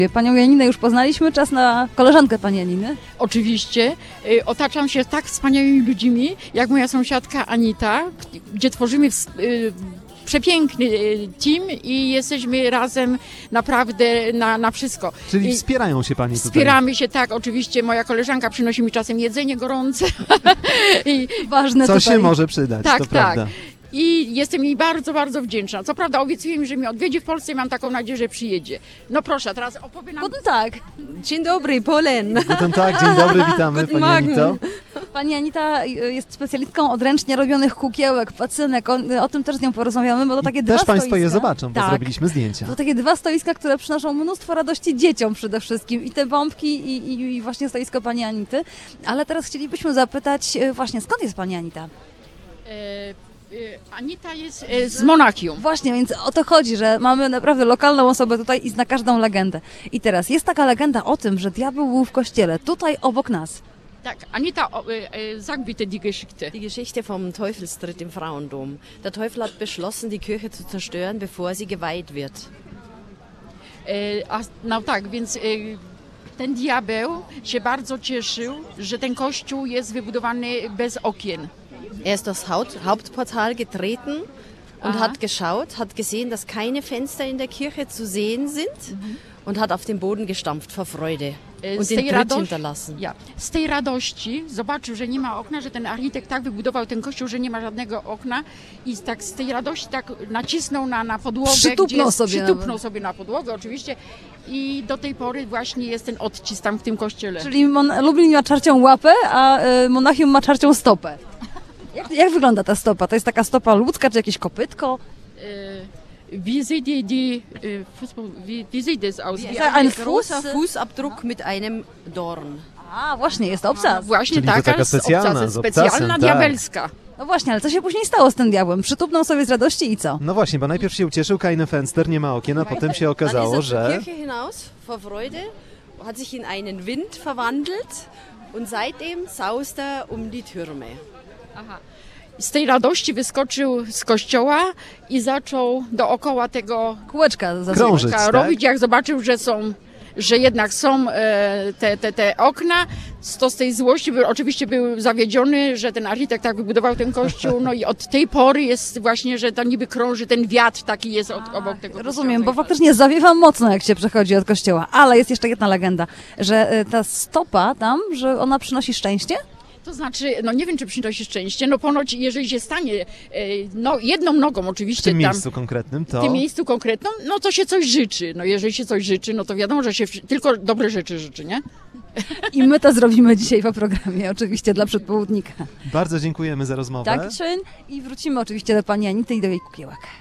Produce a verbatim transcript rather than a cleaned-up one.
Panią Janinę już poznaliśmy, czas na koleżankę pani Janiny. Oczywiście. Y, Otaczam się tak wspaniałymi ludźmi, jak moja sąsiadka Anita, gdzie tworzymy ws- y, przepiękny y, team i jesteśmy razem naprawdę na, na wszystko. Czyli I wspierają się Pani tutaj. Wspieramy się, tak, oczywiście. Moja koleżanka przynosi mi czasem jedzenie gorące. I, Ważne Co tutaj. się może przydać, Tak, to tak. prawda. I jestem jej bardzo, bardzo wdzięczna. Co prawda obiecuje mi, że mnie odwiedzi w Polsce i mam taką nadzieję, że przyjedzie. No proszę, teraz opowie nam... Guten Tag. Dzień dobry, Polen. Guten Tag, dzień dobry, witamy Guten Pani Morgen. Anito. Pani Anita jest specjalistką od ręcznie robionych kukiełek, pacynek. O, o tym też z nią porozmawiamy, bo to takie dwa Też Państwo stoiska. je zobaczą, bo Tak. zrobiliśmy zdjęcia. To takie dwa stoiska, które przynoszą mnóstwo radości dzieciom przede wszystkim. I te bombki, i, i, i właśnie stoisko pani Anity. Ale teraz chcielibyśmy zapytać e, właśnie, skąd jest pani Anita? E, e, Anita jest e, z Monachium. Właśnie, więc o to chodzi, że mamy naprawdę lokalną osobę tutaj i zna każdą legendę. I teraz jest taka legenda o tym, że diabeł był w kościele, tutaj obok nas. Tak, Anita, o, e, e, sag bitte die Geschichte. Die Geschichte vom Teufelstritt im Frauendom. Der Teufel hat beschlossen, die Kirche zu zerstören, bevor sie geweiht wird. E, a, no tak, więc e, ten diabeł się bardzo cieszył, że ten kościół jest wybudowany bez okien. Er ist durchs Haut- Hauptportal getreten und Aha. hat geschaut, hat gesehen, dass keine Fenster in der Kirche zu sehen sind und hat auf den Boden gestampft vor Freude E, und z den tej Tritt radości, hinterlassen. ja, z tej radości zobaczył, że nie ma okna, że ten architekt tak wybudował ten kościół, że nie ma żadnego okna i tak z tej radości tak nacisnął na, na podłogę. Przytupnął gdzie jest, sobie Przytupnął nawet. sobie na podłogę oczywiście i do tej pory właśnie jest ten odcisk tam w tym kościele. Czyli Mon- Lublin ma czarcią łapę, a y, Monachium ma czarcią stopę. Jak, jak wygląda ta stopa? To jest taka stopa ludzka, czy jakieś kopytko? E, wie sieht die, die e, Fußball, wie, wie sieht das aus? Wie, Ein Ein großer Fuß- Fußabdruck mit einem Dorn. A, właśnie, jest obcas. Właśnie Czyli to taka, taka z specjalna, obcasem, z obcasem, specjalna, tak. diabelska. No właśnie, ale co się później stało z tym diabłem? Przytupnął sobie z radości i co? No właśnie, bo najpierw się ucieszył, keine Fenster, nie ma okien, a potem się Dann ist okazało, er zur że... Kirche hinaus vor Freude, hat sich in einen Wind verwandelt und seitdem saust er um die Türme. Z tej radości wyskoczył z kościoła i zaczął dookoła tego Kółeczka za Krążyć, tak? robić, jak zobaczył, że są, że jednak są e, te, te, te okna, to z tej złości był, oczywiście był zawiedziony, że ten architekt tak wybudował ten kościół, no i od tej pory jest właśnie, że to niby krąży, ten wiatr taki jest od, obok tego Rozumiem, bo kościoła. faktycznie zawiewa mocno, jak się przechodzi od kościoła. Ale jest jeszcze jedna legenda, że y, ta stopa tam, że ona przynosi szczęście? To znaczy, no nie wiem, czy przynosi szczęście, no ponoć jeżeli się stanie e, no, jedną nogą W oczywiście tym tam, miejscu konkretnym w to... tym miejscu konkretnym, no to się coś życzy. No jeżeli się coś życzy, no to wiadomo, że się wszy- tylko dobre rzeczy życzy, nie? I my to zrobimy dzisiaj po programie, oczywiście dla przedpołudnika. Bardzo dziękujemy za rozmowę. Tak, i wrócimy oczywiście do pani Anity i do jej kukiełek.